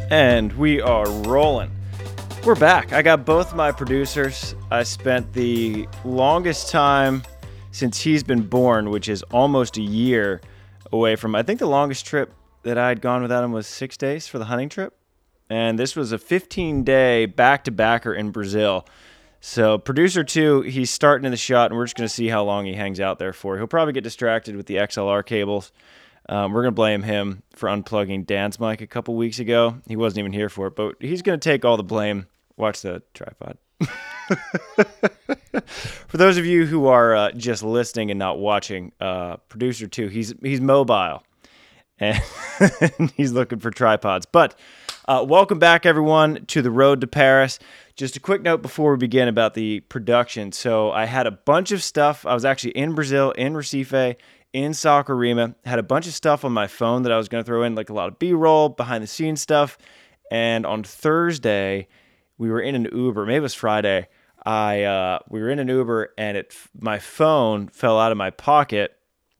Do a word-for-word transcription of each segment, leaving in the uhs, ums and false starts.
And we are rolling. We're back. I got both my producers. I spent the longest time since he's been born, which is almost a year away from, I think the longest trip that I'd gone without him was six days for the hunting trip. And this was a fifteen-day back-to-backer in Brazil. So producer two, he's starting in the shot, and we're just going to see how long he hangs out there for. He'll probably get distracted with the X L R cables. Um, we're going to blame him for unplugging Dan's mic a couple weeks ago. He wasn't even here for it, but he's going to take all the blame. Watch the tripod. For those of you who are uh, just listening and not watching, uh, producer two, he's he's mobile, and he's looking for tripods. But uh, welcome back, everyone, to the road to Paris. Just a quick note before we begin about the production. So I had a bunch of stuff. I was actually in Brazil, in Recife, in Saquarema, had a bunch of stuff on my phone that I was going to throw in, like a lot of B-roll, behind-the-scenes stuff. And on Thursday, we were in an Uber. Maybe it was Friday. I uh, we were in an Uber, and it my phone fell out of my pocket.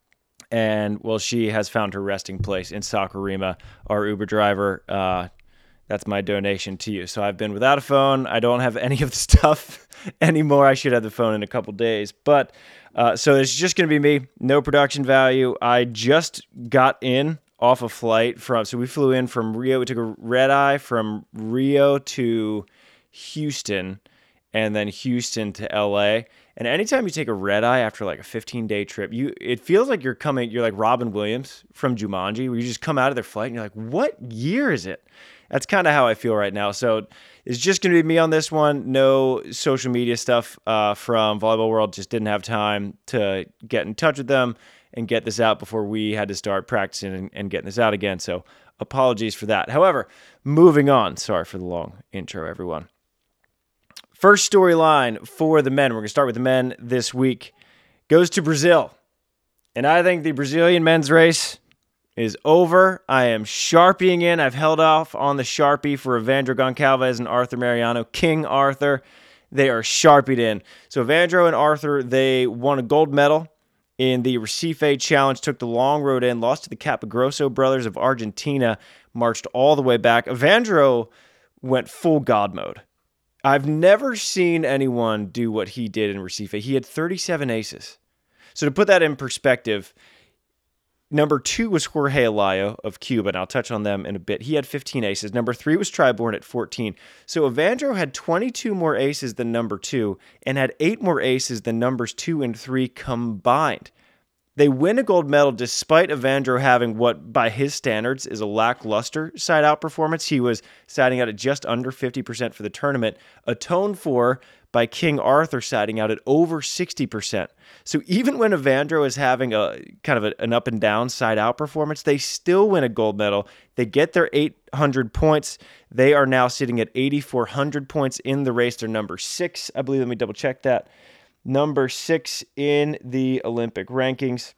And, well, she has found her resting place in Saquarema, our Uber driver. Uh, that's my donation to you. So I've been without a phone. I don't have any of the stuff anymore. I should have the phone in a couple days. But uh, so it's just going to be me. No production value. I just got in off a flight from, so we flew in from Rio. We took a red eye from Rio to Houston and then Houston to L A. And anytime you take a red eye after like a fifteen-day trip, you it feels like you're coming, you're like Robin Williams from Jumanji, where you just come out of their flight and you're like, what year is it? That's kind of how I feel right now. So it's just going to be me on this one. No social media stuff uh, from Volleyball World. Just didn't have time to get in touch with them and get this out before we had to start practicing and, and getting this out again. So apologies for that. However, moving on. Sorry for the long intro, everyone. First storyline for the men. We're going to start with the men this week. Goes to Brazil. And I think the Brazilian men's race is over. I am Sharpieing in. I've held off on the Sharpie for Evandro Goncalves and Arthur Mariano. King Arthur. They are Sharpied in. So Evandro and Arthur, they won a gold medal in the Recife Challenge, took the long road in, lost to the Capagrosso brothers of Argentina, marched all the way back. Evandro went full God mode. I've never seen anyone do what he did in Recife. He had thirty-seven aces. So to put that in perspective, number two was Jorge Alayo of Cuba, and I'll touch on them in a bit. He had fifteen aces. Number three was Triborn at fourteen. So Evandro had twenty-two more aces than number two and had eight more aces than numbers two and three combined. They win a gold medal despite Evandro having what, by his standards, is a lackluster side-out performance. He was siding out at just under fifty percent for the tournament, atoned for by King Arthur siding out at over sixty percent. So even when Evandro is having a kind of a, an up and down side-out performance, they still win a gold medal. They get their eight hundred points. They are now sitting at eighty-four hundred points in the race. They're number six, I believe. Let me double-check that. Number six in the Olympic rankings.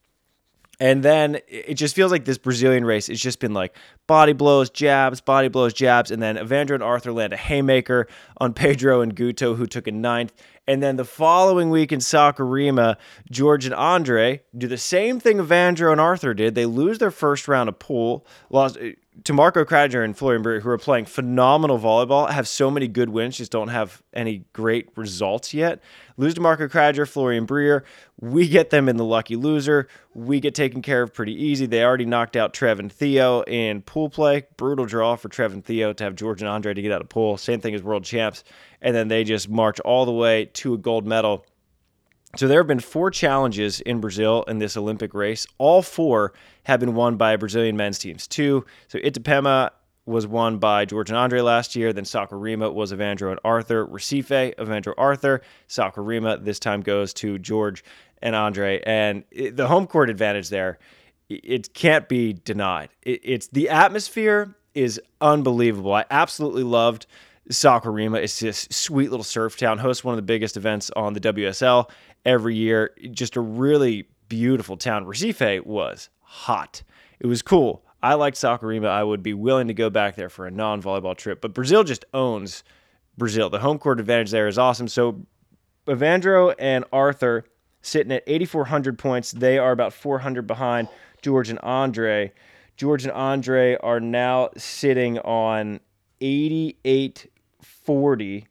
And then it just feels like this Brazilian race has just been like body blows, jabs, body blows, jabs. And then Evandro and Arthur land a haymaker on Pedro and Guto, who took a ninth. And then the following week in Saquarema, George and Andre do the same thing Evandro and Arthur did. They lose their first round of pool, lost to Marco Kradiger and Florian Brewer, who are playing phenomenal volleyball, have so many good wins, just don't have any great results yet. Lose to Marco Kradiger, Florian Brewer. We get them in the lucky loser. We get taken care of pretty easy. They already knocked out Trev and Theo in pool play. Brutal draw for Trev and Theo to have George and Andre to get out of pool. Same thing as world champs. And then they just march all the way to a gold medal. So there have been four challenges in Brazil in this Olympic race. All four have been won by Brazilian men's teams. Two, so Itapema was won by George and Andre last year. Then Saquarema was Evandro and Arthur. Recife, Evandro, Arthur. Saquarema this time goes to George and Andre. And it, the home court advantage there, it can't be denied. It, it's the atmosphere is unbelievable. I absolutely loved Saquarema. It's this sweet little surf town, hosts one of the biggest events on the W S L every year. Just a really beautiful town. Recife was hot. It was cool. I liked Saquarema. I would be willing to go back there for a non-volleyball trip. But Brazil just owns Brazil. The home court advantage there is awesome. So Evandro and Arthur sitting at eighty-four hundred points. They are about four hundred behind George and Andre. George and Andre are now sitting on eighty-eight forty.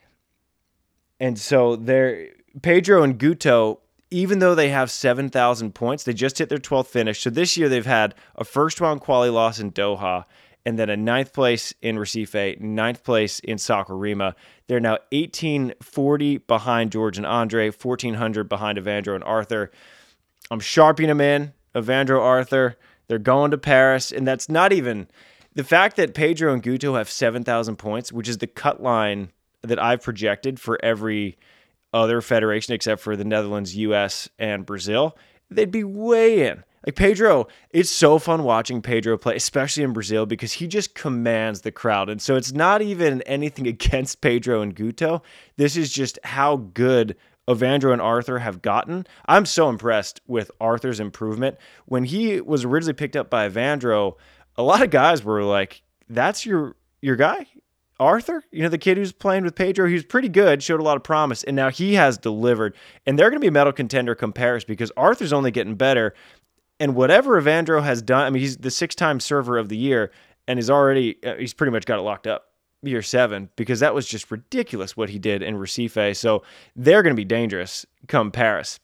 And so they're Pedro and Guto, even though they have seven thousand points, they just hit their twelfth finish. So this year they've had a first round quali loss in Doha, and then a ninth place in Recife, ninth place in Saquarema. They're now eighteen forty behind George and Andre, fourteen hundred behind Evandro and Arthur. I'm sharping them in, Evandro, Arthur. They're going to Paris, and that's not even... The fact that Pedro and Guto have seven thousand points, which is the cut line that I've projected for every other federation except for the Netherlands, U S, and Brazil, they'd be way in. Like Pedro, it's so fun watching Pedro play, especially in Brazil, because he just commands the crowd. And so it's not even anything against Pedro and Guto. This is just how good Evandro and Arthur have gotten. I'm so impressed with Arthur's improvement. When he was originally picked up by Evandro, a lot of guys were like, that's your your guy? Arthur, you know, the kid who's playing with Pedro, he was pretty good, showed a lot of promise, and now he has delivered. And they're going to be a medal contender come Paris because Arthur's only getting better. And whatever Evandro has done, I mean, he's the six-time server of the year, and he's already, he's pretty much got it locked up year seven because that was just ridiculous what he did in Recife. So they're going to be dangerous come Paris.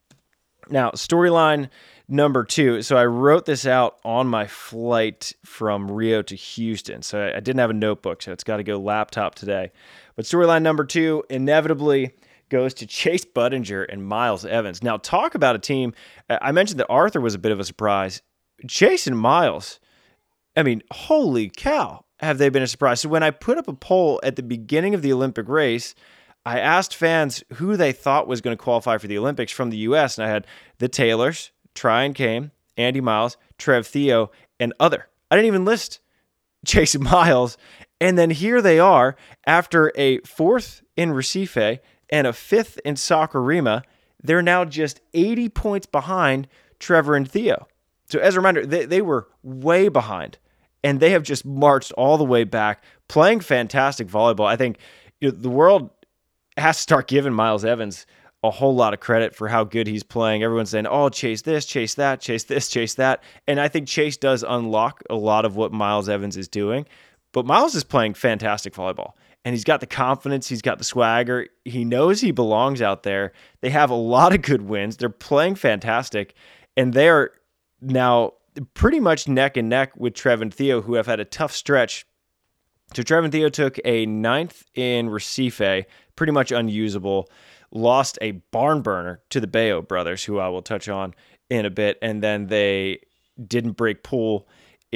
Now, storyline number two. So I wrote this out on my flight from Rio to Houston. So I didn't have a notebook, so it's got to go laptop today. But storyline number two inevitably goes to Chase Budinger and Miles Evans. Now, talk about a team. I mentioned that Arthur was a bit of a surprise. Chase and Miles, I mean, holy cow, have they been a surprise. So when I put up a poll at the beginning of the Olympic race, I asked fans who they thought was going to qualify for the Olympics from the U S, and I had the Taylors, Tryon Kame, Andy Miles, Trev Theo, and other. I didn't even list Chase and Miles. And then here they are after a fourth in Recife and a fifth in Saquarema. They're now just eighty points behind Trevor and Theo. So as a reminder, they, they were way behind, and they have just marched all the way back, playing fantastic volleyball. I think you know, the world has to start giving Miles Evans a whole lot of credit for how good he's playing. Everyone's saying, oh, chase this, chase that, chase this, chase that. And I think Chase does unlock a lot of what Miles Evans is doing. But Miles is playing fantastic volleyball. And he's got the confidence. He's got the swagger. He knows he belongs out there. They have a lot of good wins. They're playing fantastic. And they're now pretty much neck and neck with Trev and Theo, who have had a tough stretch. So Trev and Theo took a ninth in Recife, pretty much unusable. Lost a barn burner to the Bayo brothers, who I will touch on in a bit. And then they didn't break pool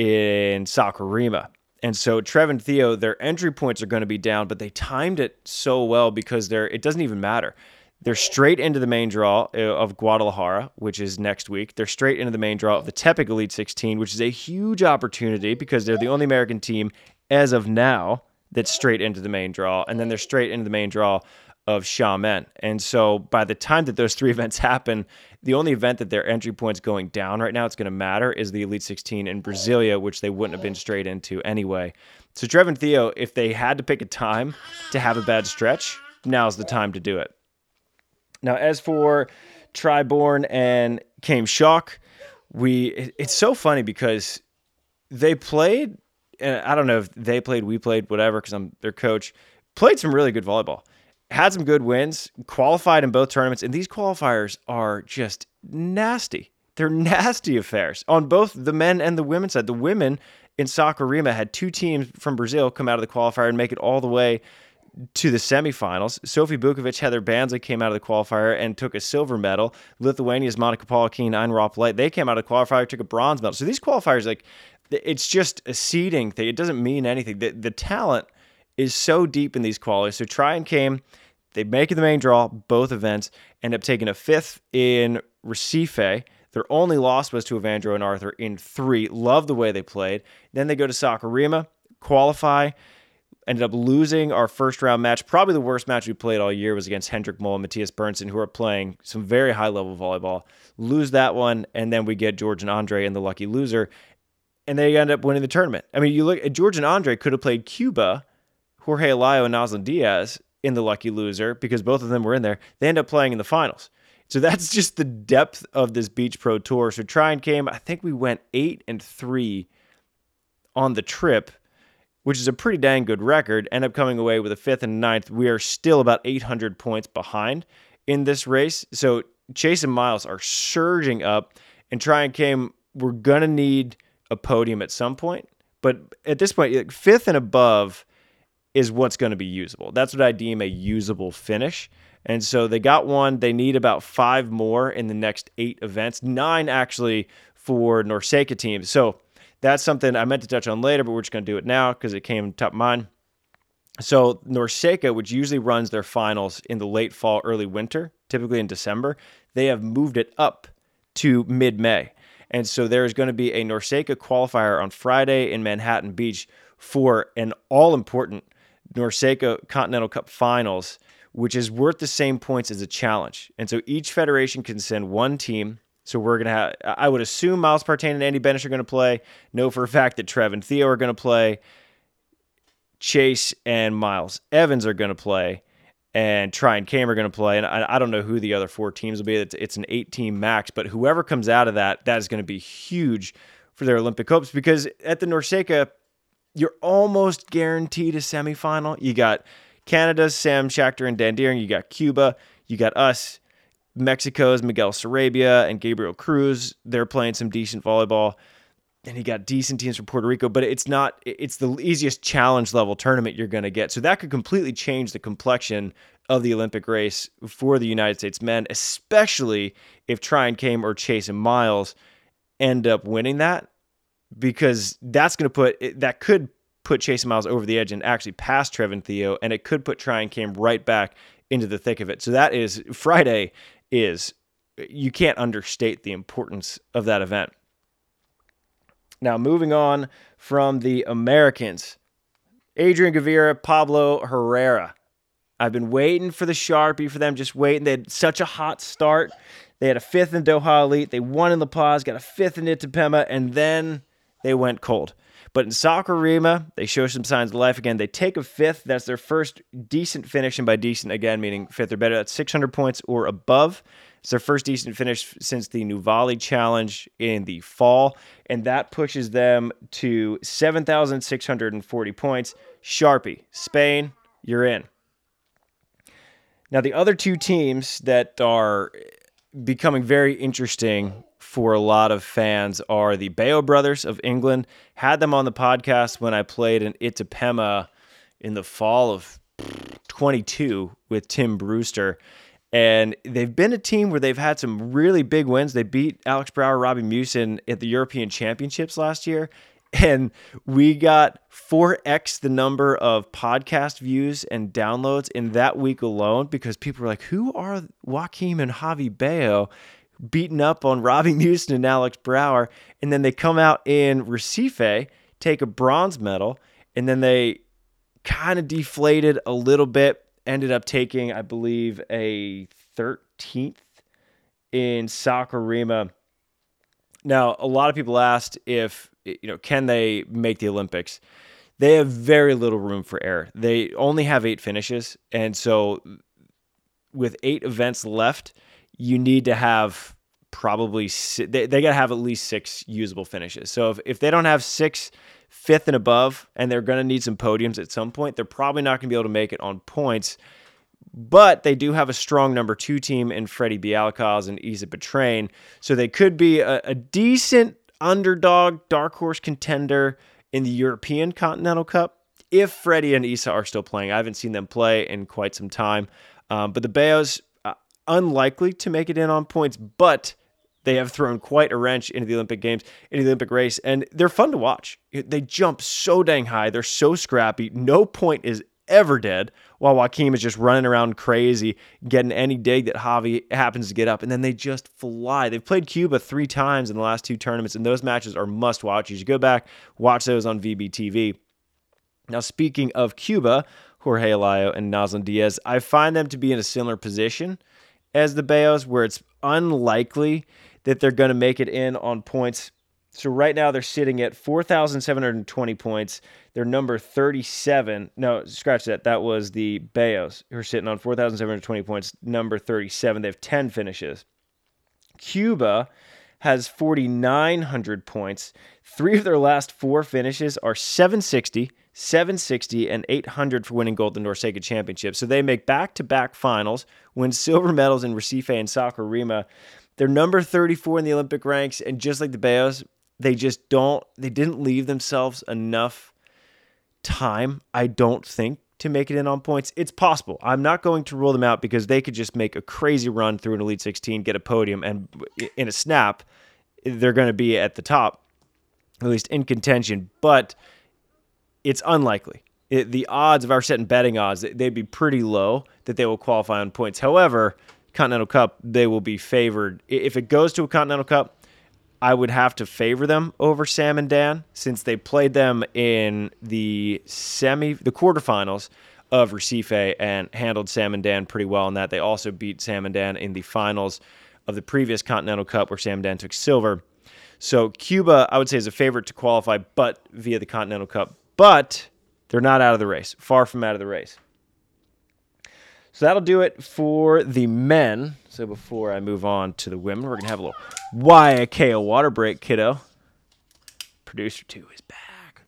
in Saquarema. And so Trev and Theo, their entry points are going to be down, but they timed it so well because they're it doesn't even matter. They're straight into the main draw of Guadalajara, which is next week. They're straight into the main draw of the Tepic Elite sixteen, which is a huge opportunity because they're the only American team as of now that's straight into the main draw. And then they're straight into the main draw of Xiamen. And so by the time that those three events happen, the only event that their entry points going down right now it's going to matter is the Elite sixteen in Brasilia, which they wouldn't have been straight into anyway. So Trev and Theo, if they had to pick a time to have a bad stretch, now's the time to do it. Now, as for Triborn and Kame Shock, we it's so funny because they played, and I don't know if they played, we played, whatever, because I'm their coach, played some really good volleyball. Had some good wins, qualified in both tournaments, and these qualifiers are just nasty. They're nasty affairs on both the men and the women's side. The women in Saquarema had two teams from Brazil come out of the qualifier and make it all the way to the semifinals. Sophie Bukovic, Heather Banza came out of the qualifier and took a silver medal. Lithuania's Monika Polakine, Ain Rop-Light, they came out of the qualifier, took a bronze medal. So these qualifiers, like, it's just a seeding thing. It doesn't mean anything. The, the talent is so deep in these qualifiers. So Tryon Kame, they make it the main draw, both events, end up taking a fifth in Recife. Their only loss was to Evandro and Arthur in three. Love the way they played. Then they go to Saquarema, qualify, ended up losing our first round match. Probably the worst match we played all year was against Hendrik Moll and Matthias Bernsen, who are playing some very high-level volleyball. Lose that one, and then we get George and Andre in the lucky loser, and they end up winning the tournament. I mean, you look at George and Andre could have played Cuba, Jorge Alayo and Naslin Diaz in the lucky loser because both of them were in there. They end up playing in the finals. So that's just the depth of this Beach Pro Tour. So Tryon came, I think we went eight and three on the trip, which is a pretty dang good record. End up coming away with a fifth and ninth. We are still about eight hundred points behind in this race. So Chase and Miles are surging up, and Tryon came, we're going to need a podium at some point. But at this point, fifth and above is what's going to be usable. That's what I deem a usable finish. And so they got one. They need about five more in the next eight events, nine actually for NORCECA teams. So that's something I meant to touch on later, but we're just going to do it now because it came top of mind. So NORCECA, which usually runs their finals in the late fall, early winter, typically in December, they have moved it up to mid-May. And so there is going to be a NORCECA qualifier on Friday in Manhattan Beach for an all-important NORCECA Continental Cup Finals, which is worth the same points as a challenge. And so each federation can send one team. So we're going to have, I would assume Miles Partain and Andy Benes are going to play. Know for a fact that Trev and Theo are going to play. Chase and Miles Evans are going to play. And Tryon Cam are going to play. And I, I don't know who the other four teams will be. It's, it's an eight-team max. But whoever comes out of that, that is going to be huge for their Olympic hopes. Because at the NORCECA, you're almost guaranteed a semifinal. You got Canada's Sam Schachter and Dan Deering. You got Cuba. You got us. Mexico's Miguel Sarabia and Gabriel Cruz. They're playing some decent volleyball. And you got decent teams from Puerto Rico. But it's not, it's the easiest challenge level tournament you're going to get. So that could completely change the complexion of the Olympic race for the United States men, especially if Tryon Came or Chase and Miles end up winning that. Because that's going to put, that could put Chase and Miles over the edge and actually past Trev and Theo, and it could put Tryon Came right back into the thick of it. So that is, Friday is, you can't understate the importance of that event. Now, moving on from the Americans, Adrian Gavira, Pablo Herrera. I've been waiting for the Sharpie for them, just waiting. They had such a hot start. They had a fifth in Doha Elite. They won in La Paz, got a fifth in Itapema, and then they went cold. But in Saquarema, they show some signs of life again. They take a fifth. That's their first decent finish, and by decent, again, meaning fifth or better. That's six hundred points or above. It's their first decent finish since the Nuvali Challenge in the fall, and that pushes them to seven thousand six hundred forty points. Sharpie, Spain, you're in. Now, the other two teams that are becoming very interesting for a lot of fans are the Bayo brothers of England. Had them on the podcast when I played in Itapema in the fall of twenty-two with Tim Brewster. And they've been a team where they've had some really big wins. They beat Alex Brower, Robbie Mewson at the European Championships last year. And we got four x the number of podcast views and downloads in that week alone because people were like, who are Joaquim and Javi Bayo beating up on Robbie Mewson and Alex Brower? And then they come out in Recife, take a bronze medal, and then they kind of deflated a little bit, ended up taking, I believe, a thirteenth in Saquarema. Now, a lot of people asked if, you know, can they make the Olympics? They have very little room for error. They only have eight finishes. And so with eight events left, you need to have probably, they, they got to have at least six usable finishes. So if, if they don't have six fifth and above, and they're going to need some podiums at some point, they're probably not going to be able to make it on points. But they do have a strong number two team in Freddie Bialcaz and Isa Betrain. So they could be a, a decent underdog, dark horse contender in the European Continental Cup if Freddie and Isa are still playing. I haven't seen them play in quite some time. Um, but the Bayos, uh, unlikely to make it in on points, but they have thrown quite a wrench into the Olympic Games, into the Olympic race, and they're fun to watch. They jump so dang high. They're so scrappy. No point is ever dead, while Joaquim is just running around crazy, getting any dig that Javi happens to get up, and then they just fly. They've played Cuba three times in the last two tournaments, and those matches are must-watch. You should go back, watch those on V B T V. Now, speaking of Cuba, Jorge Alayo and Nazlan Diaz, I find them to be in a similar position as the Bayos, where it's unlikely that they're going to make it in on points. So right now they're sitting at four thousand seven hundred twenty points. They're number thirty-seven. No, scratch that. That was the Bayos who are sitting on four thousand seven hundred twenty points, number thirty-seven. They have ten finishes. Cuba has four thousand nine hundred points. Three of their last four finishes are seven sixty, seven sixty, and eight hundred for winning gold in the NORCECA Championship. So they make back-to-back finals, win silver medals in Recife and Saquarema. They're number thirty-four in the Olympic ranks, and just like the Bayos, they just don't, they didn't leave themselves enough time, I don't think, to make it in on points. It's possible. I'm not going to rule them out because they could just make a crazy run through an Elite sixteen, get a podium, and in a snap, they're going to be at the top, at least in contention. But it's unlikely. It, the odds, if I were setting betting odds, they'd be pretty low that they will qualify on points. However, Continental Cup, they will be favored. If it goes to a Continental Cup, I would have to favor them over Sam and Dan since they played them in the semi, the quarterfinals of Recife and handled Sam and Dan pretty well in that. They also beat Sam and Dan in the finals of the previous Continental Cup where Sam and Dan took silver. So Cuba, I would say, is a favorite to qualify, but via the Continental Cup. But they're not out of the race, far from out of the race. So that'll do it for the men. So before I move on to the women, we're going to have a little Y K O water break, kiddo. Producer two is back.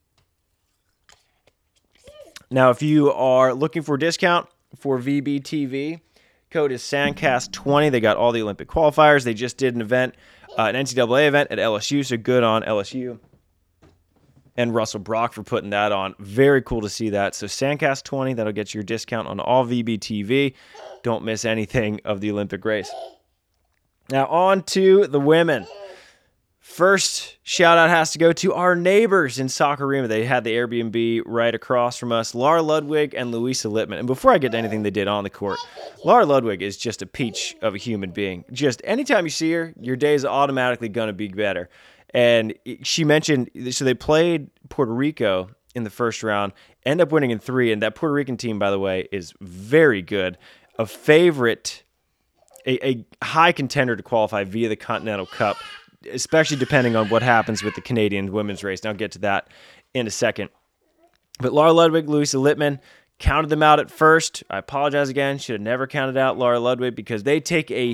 Now, if you are looking for a discount for V B T V, code is Sandcast twenty. They got all the Olympic qualifiers. They just did an event, uh, an N C double A event at L S U, so good on L S U. And Russell Brock for putting that on. Very cool to see that. So Sandcast twenty, that'll get you your discount on all V B T V. Don't miss anything of the Olympic race. Now on to the women. First shout out has to go to our neighbors in Saquarema. They had the Airbnb right across from us, Laura Ludwig and Louisa Littman. And before I get to anything they did on the court, Laura Ludwig is just a peach of a human being. Just anytime you see her, your day is automatically going to be better. And she mentioned, so they played Puerto Rico in the first round, end up winning in three. And that Puerto Rican team, by the way, is very good. A favorite, a, a high contender to qualify via the Continental Cup, especially depending on what happens with the Canadian women's race. And I'll get to that in a second. But Laura Ludwig, Louisa Littman, counted them out at first. I apologize again. Should have never counted out Laura Ludwig because they take a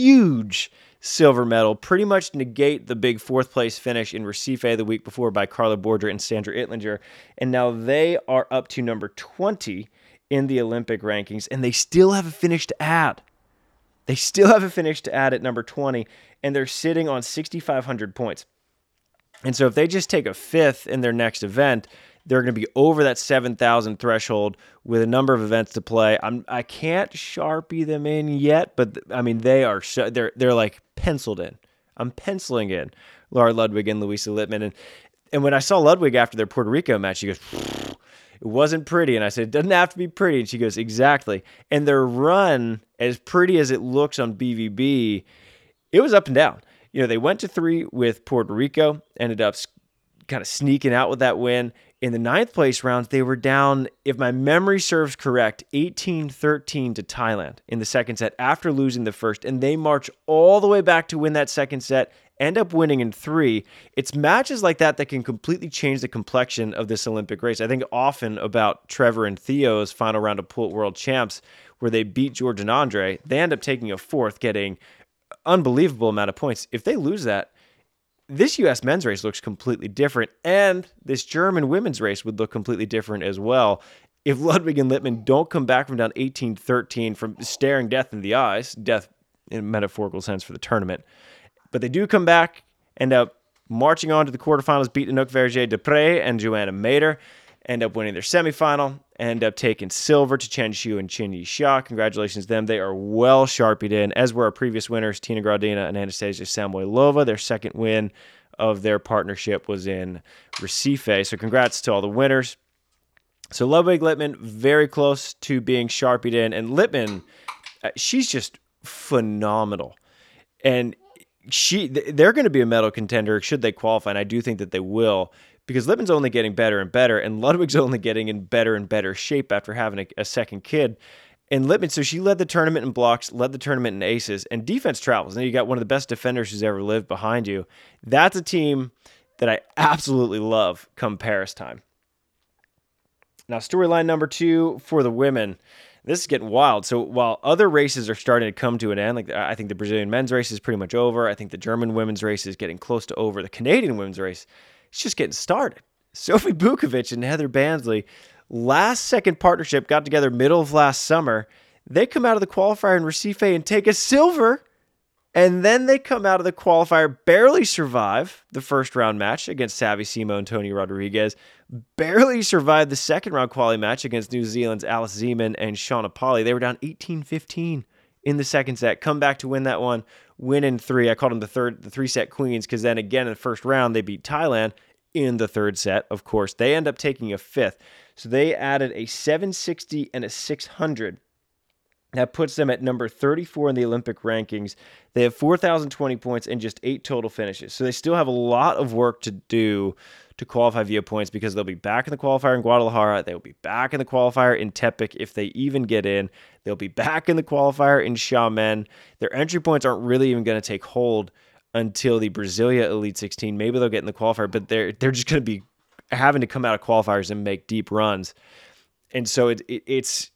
huge silver medal, pretty much negate the big fourth place finish in Recife the week before by Carla Borger and Sandra Ittlinger. And now they are up to number twenty in the Olympic rankings, and they still have a finish to add. They still have a finish to add at number twenty, and they're sitting on six thousand five hundred points. And so if they just take a fifth in their next event, they're going to be over that seven thousand threshold with a number of events to play. I'm, I can't Sharpie them in yet, but I mean, they are so, they're they're like penciled in. I'm penciling in Laura Ludwig and Louisa Littman. And, and when I saw Ludwig after their Puerto Rico match, she goes, it wasn't pretty. And I said, it doesn't have to be pretty. And she goes, exactly. And their run, as pretty as it looks on B V B, it was up and down. You know, they went to three with Puerto Rico, ended up kind of sneaking out with that win. In the ninth place round, they were down, if my memory serves correct, eighteen thirteen to Thailand in the second set after losing the first. And they march all the way back to win that second set, end up winning in three. It's matches like that that can completely change the complexion of this Olympic race. I think often about Trevor and Theo's final round of Pool World Champs where they beat George and Andre. They end up taking a fourth, getting unbelievable amount of points. If they lose that, this U S men's race looks completely different, and this German women's race would look completely different as well if Ludwig and Littman don't come back from down eighteen thirteen from staring death in the eyes, death in a metaphorical sense for the tournament. But they do come back, end up marching on to the quarterfinals, beat Anouk Verger-Deprez and Joanna Mader, end up winning their semifinal, end up taking silver to Chen Xu and Qin Yixia. Congratulations to them. They are well sharpied in, as were our previous winners, Tina Graudina and Anastasia Samoilova. Their second win of their partnership was in Recife. So congrats to all the winners. So Ludwig Littman, very close to being sharpied in. And Littman, she's just phenomenal. And she, they're going to be a medal contender should they qualify, and I do think that they will, because Littman's only getting better and better, and Ludwig's only getting in better and better shape after having a, a second kid. And Littman, so she led the tournament in blocks, led the tournament in aces, and defense travels. And then you got one of the best defenders who's ever lived behind you. That's a team that I absolutely love come Paris time. Now, storyline number two for the women. This is getting wild. So while other races are starting to come to an end, like I think the Brazilian men's race is pretty much over. I think the German women's race is getting close to over. The Canadian women's race, it's just getting started. Sophie Bukovic and Heather Bansley, last second partnership, got together middle of last summer. They come out of the qualifier in Recife and take a silver. And then they come out of the qualifier, barely survive the first round match against Savvy Simo and Tony Rodriguez, barely survived the second round quali match against New Zealand's Alice Zeman and Shauna Polley. They were down eighteen fifteen in the second set, come back to win that one, win in three. I called them the third, the three set queens, because then again in the first round, they beat Thailand in the third set. Of course, they end up taking a fifth. So they added a seven sixty and a six hundred. That puts them at number thirty-four in the Olympic rankings. They have four thousand twenty points and just eight total finishes. So they still have a lot of work to do to qualify via points, because they'll be back in the qualifier in Guadalajara. They'll be back in the qualifier in Tepic if they even get in. They'll be back in the qualifier in Xiamen. Their entry points aren't really even going to take hold until the Brasilia Elite sixteen. Maybe they'll get in the qualifier, but they're they're just going to be having to come out of qualifiers and make deep runs. And so it, it it's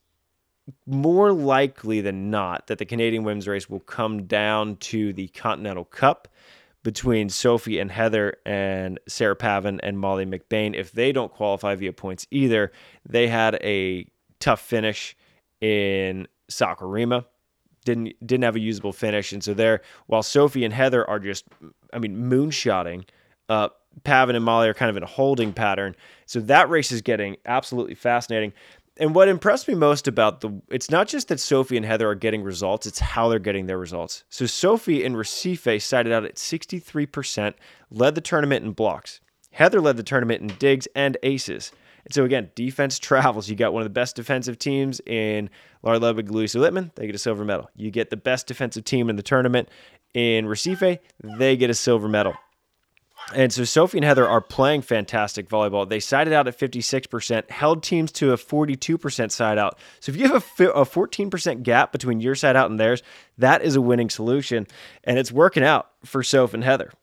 more likely than not that the Canadian women's race will come down to the Continental Cup between Sophie and Heather and Sarah Pavin and Molly McBain. If they don't qualify via points either, they had a tough finish in Sakurima. Didn't didn't have a usable finish. And so there, while Sophie and Heather are just, I mean, moonshotting, uh, Pavin and Molly are kind of in a holding pattern. So that race is getting absolutely fascinating. And what impressed me most about the, it's not just that Sophie and Heather are getting results, it's how they're getting their results. So Sophie in Recife sided out at sixty-three percent, led the tournament in blocks. Heather led the tournament in digs and aces. And so again, defense travels. You got one of the best defensive teams in Lara Ludwig, Louisa Littman, they get a silver medal. You get the best defensive team in the tournament in Recife, they get a silver medal. And so Sophie and Heather are playing fantastic volleyball. They sided out at fifty-six percent, held teams to a forty-two percent side out. So if you have a, a fourteen percent gap between your side out and theirs, that is a winning solution. And it's working out for Sophie and Heather.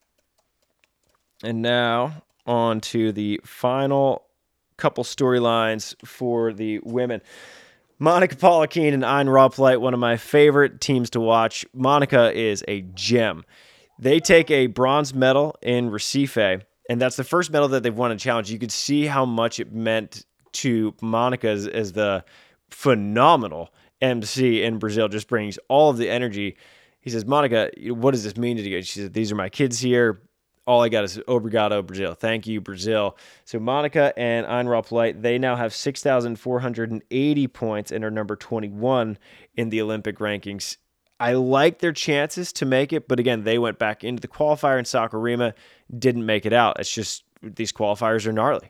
And now on to the final couple storylines for the women. Monica Polakine and Ayn Roplite, one of my favorite teams to watch. Monica is a gem. They take a bronze medal in Recife, and that's the first medal that they've won in challenge. You could see how much it meant to Monica as, as the phenomenal M C in Brazil, just brings all of the energy. He says, Monica, what does this mean to you? She said, these are my kids here. All I got is obrigado, Brazil. Thank you, Brazil. So Monica and Ayn Roplite, they now have six thousand four hundred eighty points and are number twenty-one in the Olympic rankings. I like their chances to make it, but again, they went back into the qualifier in Sakurima, didn't make it out. It's just, these qualifiers are gnarly.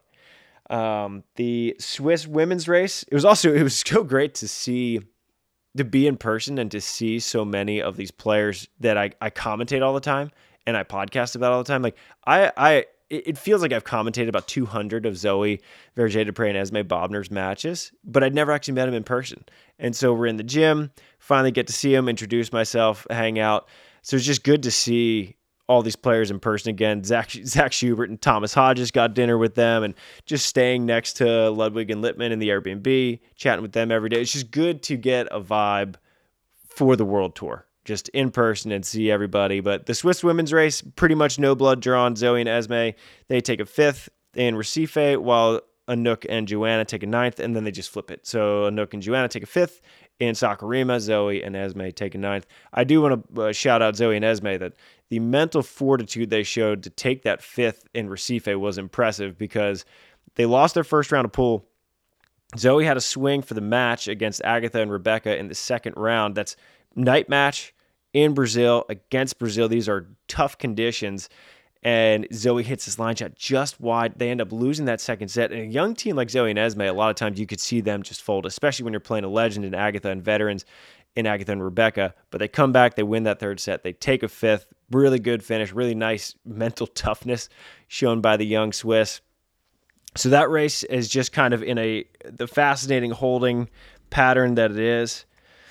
Um, the Swiss women's race, it was also, it was so great to see, to be in person and to see so many of these players that I, I commentate all the time and I podcast about all the time. Like, I, I, it feels like I've commentated about two hundred of Zoe Verger-Deprez and Esme Bobner's matches, but I'd never actually met him in person. And so we're in the gym, finally get to see him, introduce myself, hang out. So it's just good to see all these players in person again. Zach, Zach Schubert and Thomas Hodges got dinner with them, and just staying next to Ludwig and Littman in the Airbnb, chatting with them every day. It's just good to get a vibe for the World Tour, just in person and see everybody. But the Swiss women's race, pretty much no blood drawn. Zoe and Esme, they take a fifth in Recife, while Anouk and Joanna take a ninth, and then they just flip it. So Anouk and Joanna take a fifth in Sakurima. Zoe and Esme take a ninth. I do want to uh, shout out Zoe and Esme that the mental fortitude they showed to take that fifth in Recife was impressive, because they lost their first round of pool. Zoe had a swing for the match against Agatha and Rebecca in the second round. That's night match in Brazil against Brazil. These are tough conditions. And Zoe hits this line shot just wide. They end up losing that second set. And a young team like Zoe and Esme, a lot of times you could see them just fold, especially when you're playing a legend in Agatha and veterans in Agatha and Rebecca. But they come back, they win that third set. They take a fifth. Really good finish. Really nice mental toughness shown by the young Swiss. So that race is just kind of in a the fascinating holding pattern that it is.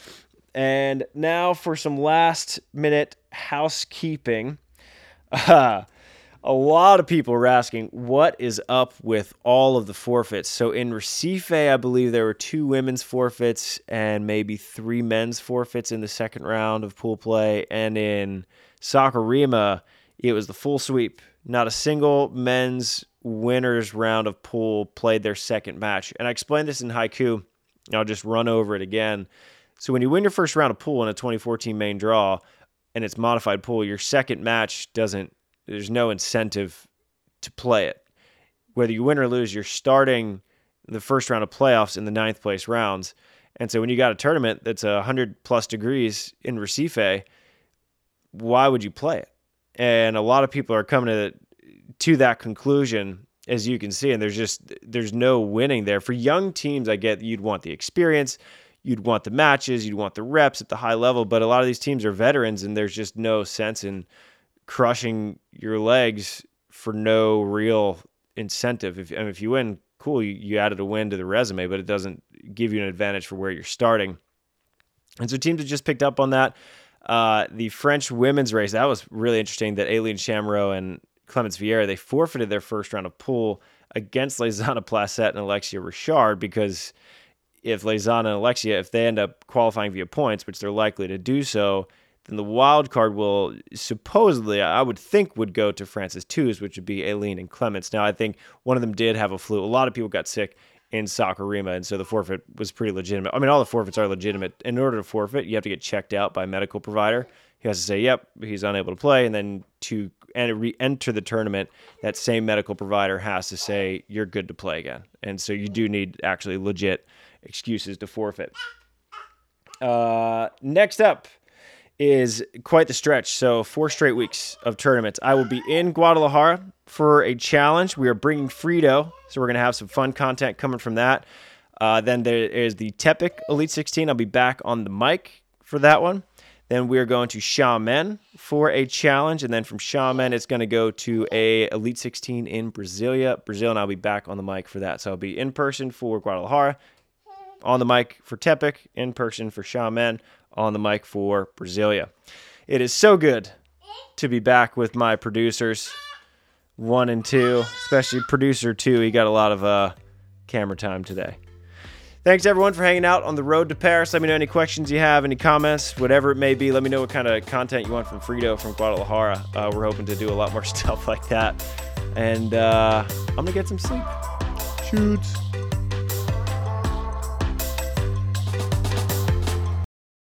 And now for some last minute housekeeping. Uh, a lot of people are asking, what is up with all of the forfeits? So in Recife, I believe there were two women's forfeits and maybe three men's forfeits in the second round of pool play. And in Saquarema, it was the full sweep. Not a single men's winners round of pool played their second match. And I explained this in Haiku. I'll just run over it again. So when you win your first round of pool in a twenty fourteen main draw and it's modified pool, your second match doesn't, there's no incentive to play it. Whether you win or lose, you're starting the first round of playoffs in the ninth place rounds. And so when you got a tournament that's one hundred plus degrees in Recife, why would you play it? And a lot of people are coming to, to that conclusion, as you can see, and there's just, there's no winning there. For young teams, I get you'd want the experience, you'd want the matches, you'd want the reps at the high level, but a lot of these teams are veterans, and there's just no sense in crushing your legs for no real incentive. If, and if you win, cool, you, you added a win to the resume, but it doesn't give you an advantage for where you're starting. And so teams have just picked up on that. Uh, the French women's race, that was really interesting that Aileen Chamorro and Clemence Vieira, they forfeited their first round of pool against Lezana Placette and Alexia Richard, because if Lezana and Alexia, if they end up qualifying via points, which they're likely to do so, then the wild card will supposedly, I would think, would go to Francis Tews, which would be Aileen and Clements. Now, I think one of them did have a flu. A lot of people got sick in Saquarema, and so the forfeit was pretty legitimate. I mean, all the forfeits are legitimate. In order to forfeit, you have to get checked out by a medical provider. He has to say, yep, he's unable to play, and then to re-enter the tournament, that same medical provider has to say, you're good to play again. And so you do need actually legit excuses to forfeit. Uh, next up is quite the stretch. So four straight weeks of tournaments. I will be in Guadalajara for a challenge. We are bringing Frito, so we're going to have some fun content coming from that. Uh, then there is the Tepic Elite sixteen. I'll be back on the mic for that one. Then we're going to Xiamen for a challenge, and then from Xiamen, it's going to go to a Elite sixteen in Brasilia. Brazil, and I'll be back on the mic for that. So I'll be in person for Guadalajara, on the mic for Tepic, in person for Xiamen, on the mic for Brasilia. It is so good to be back with my producers, one and two, especially producer two. He got a lot of uh, camera time today. Thanks, everyone, for hanging out on the road to Paris. Let me know any questions you have, any comments, whatever it may be. Let me know what kind of content you want from Frito from Guadalajara. Uh, we're hoping to do a lot more stuff like that. And uh, I'm going to get some sleep. Shoots.